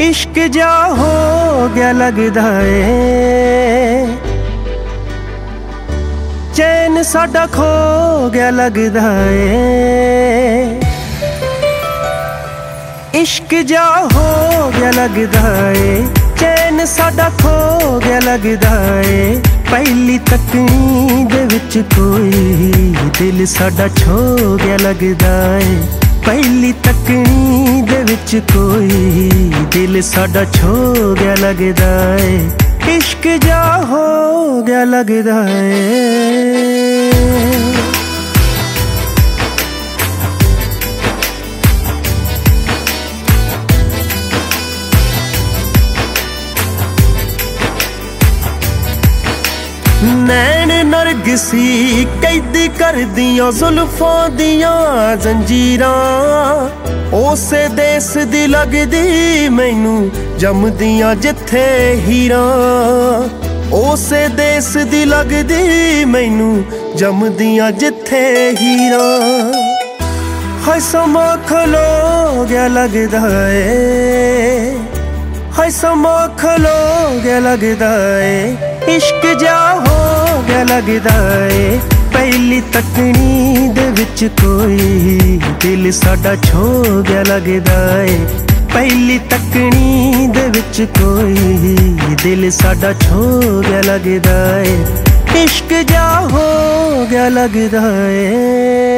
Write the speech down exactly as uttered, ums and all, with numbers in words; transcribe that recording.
इश्क जा हो गया लगदा ए, चैन साडा खो गया लगदा ए। इश्क जा हो गया लगदा ए, चैन साडा खो गया लगदा ए। पहली तकनी दे विच कोई दिल साडा छो गया लगदा ए। पहली तकनी दे विच कोई दिल साडा छो गया लगदा ए। इश्क जा हो गया लगदा ए। नैन नरगिसी कैद कर दियां जुल्फां दियां जंजीरां। उसे देस दी लगदी मैनू जमदियां जिथे हीरां। उसे देस दी लगदी मैनू जमदियां जिथे हीरां। हाय समा खलो गया लगदा ए, हाय समा खलो गया लगदा ए। इश्क जा हो गया लगदा ए। पहली तकनी दे विच कोई दिल साडा छो गया लगदा ए। पहली तकनी दे विच कोई दिल साडा छो गया लगदा ए। इश्क जा हो गया लगदा ए।